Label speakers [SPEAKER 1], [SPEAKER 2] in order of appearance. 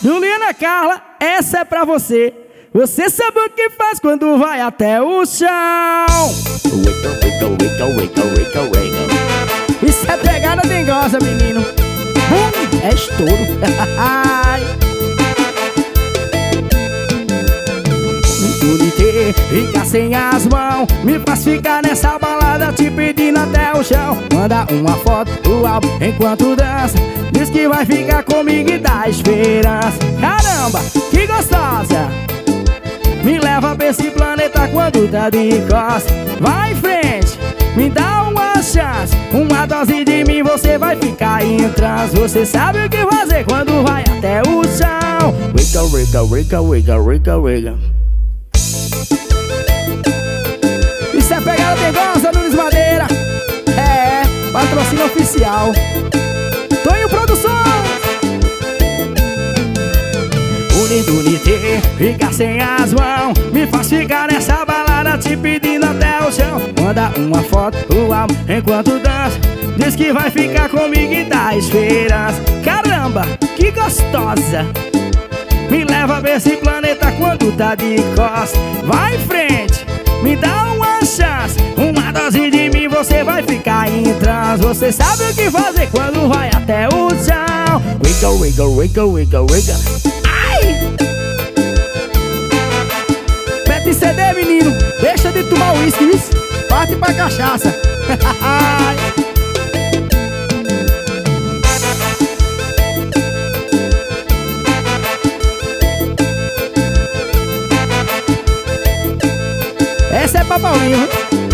[SPEAKER 1] Juliana Carla, essa é pra você. Você sabe o que faz quando vai até o chão. Isso é pegada dengosa, menino. É estouro. Fica sem as mãos, me faz ficar nessa balada te pedindo até o chão. Manda uma foto do álbum enquanto dança, diz que vai ficar comigo e dá esperança. Caramba, que gostosa! Me leva pra esse planeta quando tá de costas. Vai em frente, me dá uma chance. Uma dose de mim você vai ficar em transe. Você sabe o que fazer quando vai até o chão. Wiggle, wiggle, wiggle, wiggle, wiggle, wiggle. Isso é pegada dengosa, Nunes Madeira. É, patrocínio oficial Tonho Produções. Unite, fica sem as mãos, me faz ficar nessa balada te pedindo até o chão. Manda uma foto do álbum enquanto dança, diz que vai ficar comigo e dá esperança. Caramba, que gostosa! Me leva pra esse planeta quando tá de costas. Vai em frente, me dá uma chance. Uma dose de mim você vai ficar em transe. Você sabe o que fazer quando vai até o chão. Wiggle, wiggle, wiggle, wiggle, wiggle. Ai! Pet CD, menino, deixa de tomar uísque, parte pra cachaça. Essa é pra Paulinho.